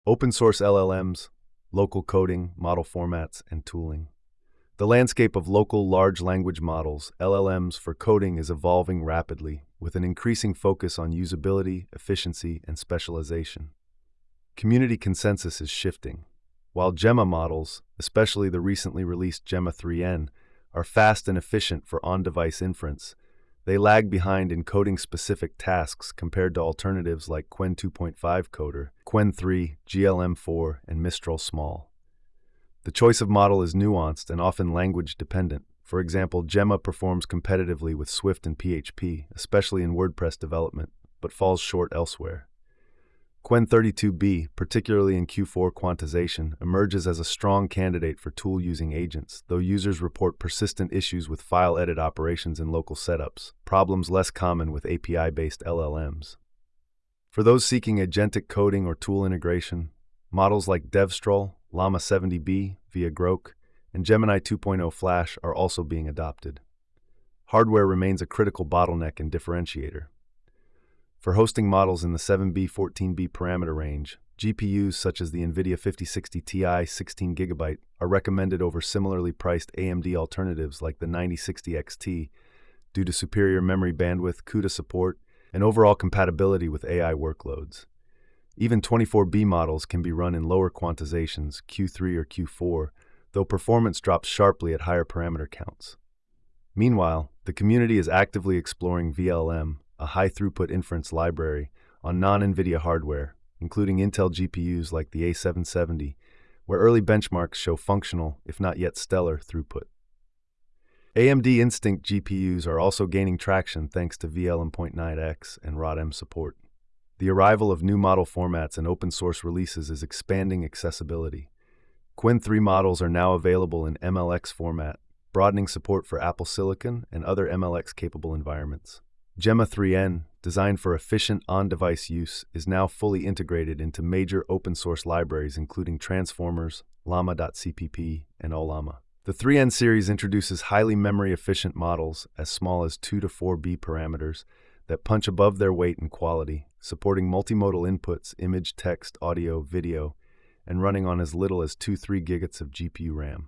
Open source LLMs, local coding, model formats, and tooling. The landscape of local large language models, LLMs, for coding is evolving rapidly, with an increasing focus on usability, efficiency, and specialization. Community consensus is shifting. While Gemma models, especially the recently released Gemma 3N, are fast and efficient for on-device inference, they lag behind in coding-specific tasks compared to alternatives like Qwen 2.5 Coder, Qwen 3, GLM4, and Mistral Small. The choice of model is nuanced and often language-dependent. For example, Gemma performs competitively with Swift and PHP, especially in WordPress development, but falls short elsewhere. Qwen 32b, particularly in Q4 quantization, emerges as a strong candidate for tool-using agents, though users report persistent issues with file edit operations in local setups, problems less common with API-based LLMs. For those seeking agentic coding or tool integration, models like Devstral, Llama 70b via Grok, and Gemini 2.0 Flash are also being adopted. Hardware remains a critical bottleneck and differentiator. For hosting models in the 7B, 14B parameter range, GPUs such as the NVIDIA 5060 Ti 16GB are recommended over similarly priced AMD alternatives like the 9060 XT due to superior memory bandwidth, CUDA support, and overall compatibility with AI workloads. Even 24B models can be run in lower quantizations, Q3 or Q4, though performance drops sharply at higher parameter counts. Meanwhile, the community is actively exploring VLM, a high-throughput inference library, on non-NVIDIA hardware, including Intel GPUs like the A770, where early benchmarks show functional, if not yet stellar, throughput. AMD Instinct GPUs are also gaining traction thanks to VLM.9x and RODM support. The arrival of new model formats and open-source releases is expanding accessibility. Qwen 3 models are now available in MLX format, broadening support for Apple Silicon and other MLX-capable environments. Gemma 3N, designed for efficient on-device use, is now fully integrated into major open-source libraries including Transformers, Llama.cpp, and Ollama. The 3N series introduces highly memory-efficient models as small as 2 to 4B parameters that punch above their weight in quality, supporting multimodal inputs, image, text, audio, video, and running on as little as 2-3 gigabytes of GPU RAM.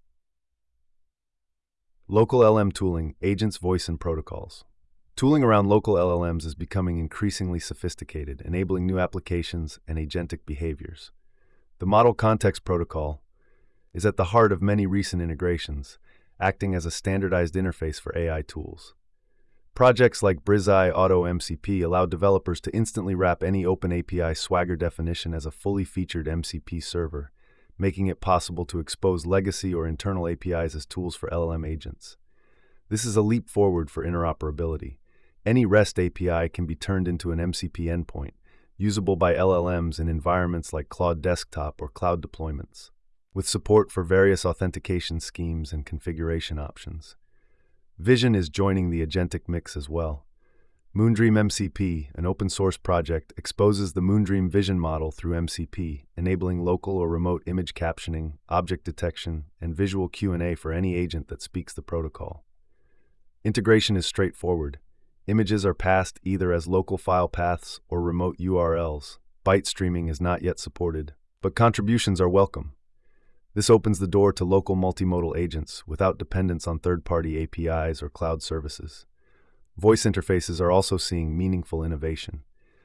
Local LM tooling, agents, voice, and protocols. Tooling around local LLMs is becoming increasingly sophisticated, enabling new applications and agentic behaviors. The Model Context Protocol is at the heart of many recent integrations, acting as a standardized interface for AI tools. Projects like BrizEye Auto MCP allow developers to instantly wrap any OpenAPI Swagger definition as a fully featured MCP server, making it possible to expose legacy or internal APIs as tools for LLM agents. This is a leap forward for interoperability. Any REST API can be turned into an MCP endpoint, usable by LLMs in environments like Claude Desktop or cloud deployments, with support for various authentication schemes and configuration options. Vision is joining the agentic mix as well. Moondream MCP, an open-source project, exposes the Moondream Vision model through MCP, enabling local or remote image captioning, object detection, and visual Q&A for any agent that speaks the protocol. Integration is straightforward. Images are passed either as local file paths or remote URLs. Byte streaming is not yet supported, but contributions are welcome. This opens the door to local multimodal agents without dependence on third-party APIs or cloud services. Voice interfaces are also seeing meaningful innovation.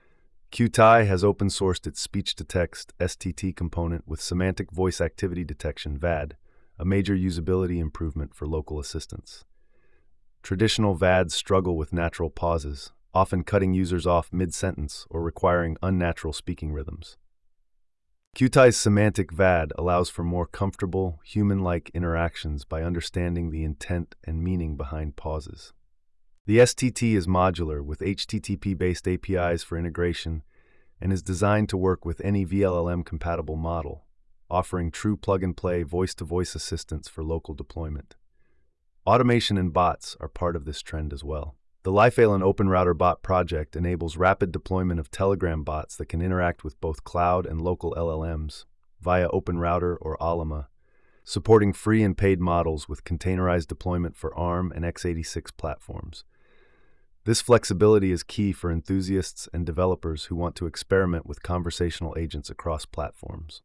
Qtai has open-sourced its speech-to-text STT component with semantic voice activity detection VAD, a major usability improvement for local assistants. Traditional VADs struggle with natural pauses, often cutting users off mid-sentence or requiring unnatural speaking rhythms. Qtai's semantic VAD allows for more comfortable, human-like interactions by understanding the intent and meaning behind pauses. The STT is modular with HTTP-based APIs for integration and is designed to work with any VLLM-compatible model, offering true plug-and-play voice-to-voice assistance for local deployment. Automation and bots are part of this trend as well. The Lifail and OpenRouter bot project enables rapid deployment of Telegram bots that can interact with both cloud and local LLMs via OpenRouter or Ollama, supporting free and paid models with containerized deployment for ARM and x86 platforms. This flexibility is key for enthusiasts and developers who want to experiment with conversational agents across platforms.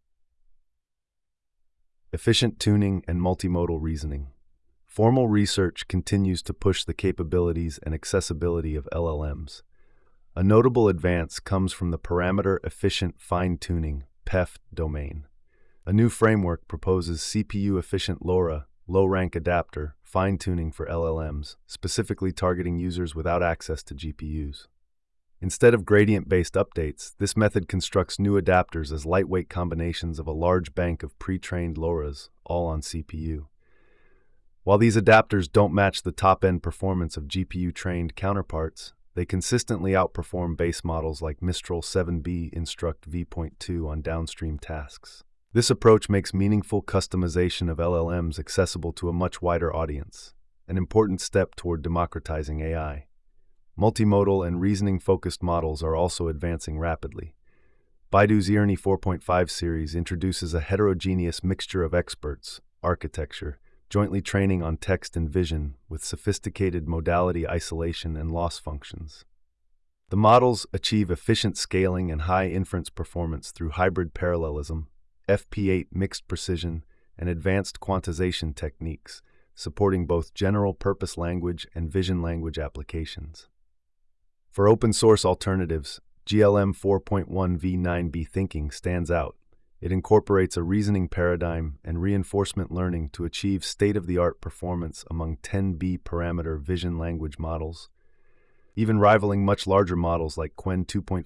Efficient tuning and multimodal reasoning. Formal research continues to push the capabilities and accessibility of LLMs. A notable advance comes from the Parameter Efficient Fine-Tuning (PEF) domain. A new framework proposes CPU-efficient LoRa, low-rank adapter, fine-tuning for LLMs, specifically targeting users without access to GPUs. Instead of gradient-based updates, this method constructs new adapters as lightweight combinations of a large bank of pre-trained LoRa's, all on CPU. While these adapters don't match the top-end performance of GPU-trained counterparts, they consistently outperform base models like Mistral 7B Instruct v.2 on downstream tasks. This approach makes meaningful customization of LLMs accessible to a much wider audience, an important step toward democratizing AI. Multimodal and reasoning-focused models are also advancing rapidly. Baidu's ERNIE 4.5 series introduces a heterogeneous mixture of experts, architecture, jointly training on text and vision with sophisticated modality isolation and loss functions. The models achieve efficient scaling and high inference performance through hybrid parallelism, FP8 mixed precision, and advanced quantization techniques, supporting both general-purpose language and vision language applications. For open-source alternatives, GLM 4.1 v9b Thinking stands out. It incorporates a reasoning paradigm and reinforcement learning to achieve state-of-the-art performance among 10B parameter vision language models, even rivaling much larger models like Qwen 2.5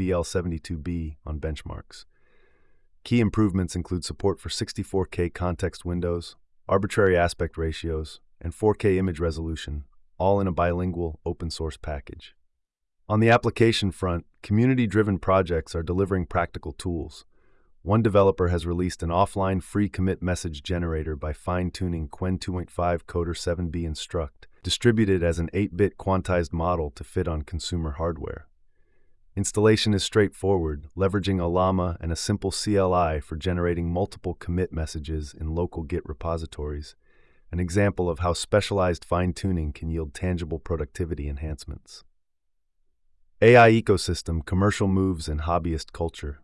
VL72B on benchmarks. Key improvements include support for 64K context windows, arbitrary aspect ratios, and 4K image resolution, all in a bilingual open-source package. On the application front, community-driven projects are delivering practical tools. One developer has released an offline free commit message generator by fine-tuning Qwen 2.5 Coder 7B Instruct, distributed as an 8-bit quantized model to fit on consumer hardware. Installation is straightforward, leveraging Ollama and a simple CLI for generating multiple commit messages in local Git repositories, an example of how specialized fine-tuning can yield tangible productivity enhancements. AI ecosystem, commercial moves, and hobbyist culture.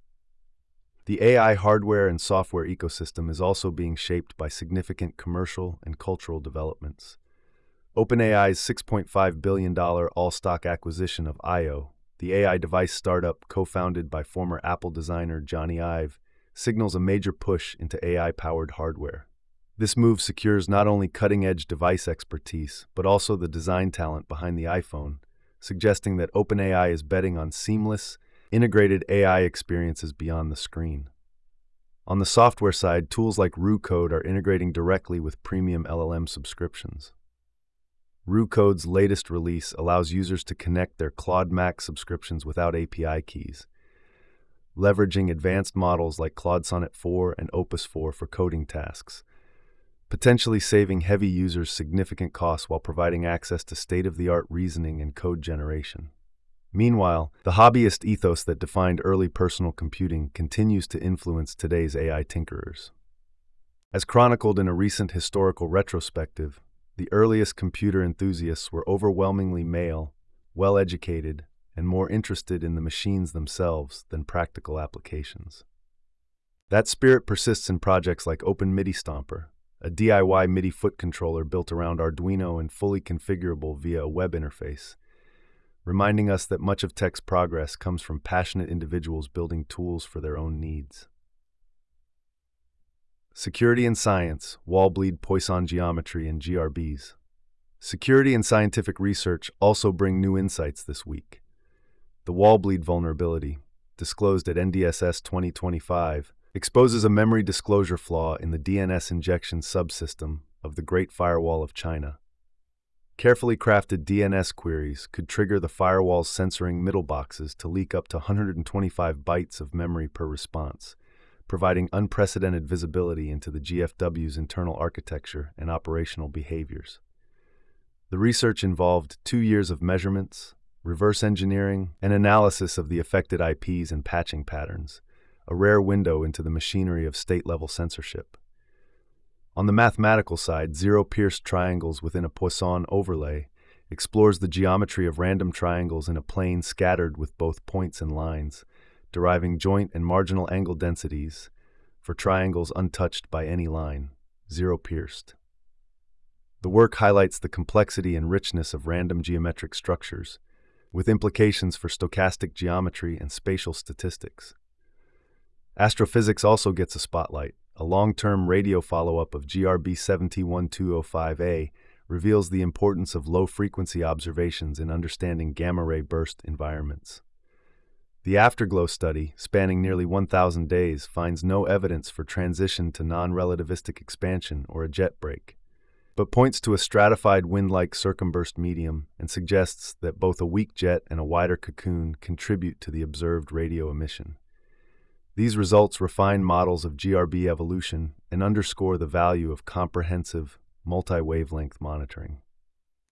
The AI hardware and software ecosystem is also being shaped by significant commercial and cultural developments. OpenAI's $6.5 billion all-stock acquisition of I/O, the AI device startup co-founded by former Apple designer Johnny Ive, signals a major push into AI-powered hardware. This move secures not only cutting-edge device expertise, but also the design talent behind the iPhone, suggesting that OpenAI is betting on seamless, integrated AI experiences beyond the screen. On the software side, tools like RuCode are integrating directly with premium LLM subscriptions. RuCode's latest release allows users to connect their Claude Max subscriptions without API keys, leveraging advanced models like Claude Sonnet 4 and Opus 4 for coding tasks, potentially saving heavy users significant costs while providing access to state-of-the-art reasoning and code generation. Meanwhile, the hobbyist ethos that defined early personal computing continues to influence today's AI tinkerers. As chronicled in a recent historical retrospective, the earliest computer enthusiasts were overwhelmingly male, well-educated, and more interested in the machines themselves than practical applications. That spirit persists in projects like OpenMIDI Stomper, a DIY MIDI foot controller built around Arduino and fully configurable via a web interface, reminding us that much of tech's progress comes from passionate individuals building tools for their own needs. Security and science, wall-bleed Poisson geometry, and GRBs. Security and scientific research also bring new insights this week. The wall-bleed vulnerability, disclosed at NDSS 2025, exposes a memory disclosure flaw in the DNS injection subsystem of the Great Firewall of China. Carefully crafted DNS queries could trigger the firewall's censoring middle boxes to leak up to 125 bytes of memory per response, providing unprecedented visibility into the GFW's internal architecture and operational behaviors. The research involved 2 years of measurements, reverse engineering, and analysis of the affected IPs and patching patterns, a rare window into the machinery of state-level censorship. On the mathematical side, zero-pierced triangles within a Poisson overlay explores the geometry of random triangles in a plane scattered with both points and lines, deriving joint and marginal angle densities for triangles untouched by any line, zero pierced. The work highlights the complexity and richness of random geometric structures, with implications for stochastic geometry and spatial statistics. Astrophysics also gets a spotlight. A long-term radio follow-up of GRB 701205A reveals the importance of low-frequency observations in understanding gamma-ray burst environments. The Afterglow study, spanning nearly 1,000 days, finds no evidence for transition to non-relativistic expansion or a jet break, but points to a stratified wind-like circumburst medium and suggests that both a weak jet and a wider cocoon contribute to the observed radio emission. These results refine models of GRB evolution and underscore the value of comprehensive, multi-wavelength monitoring.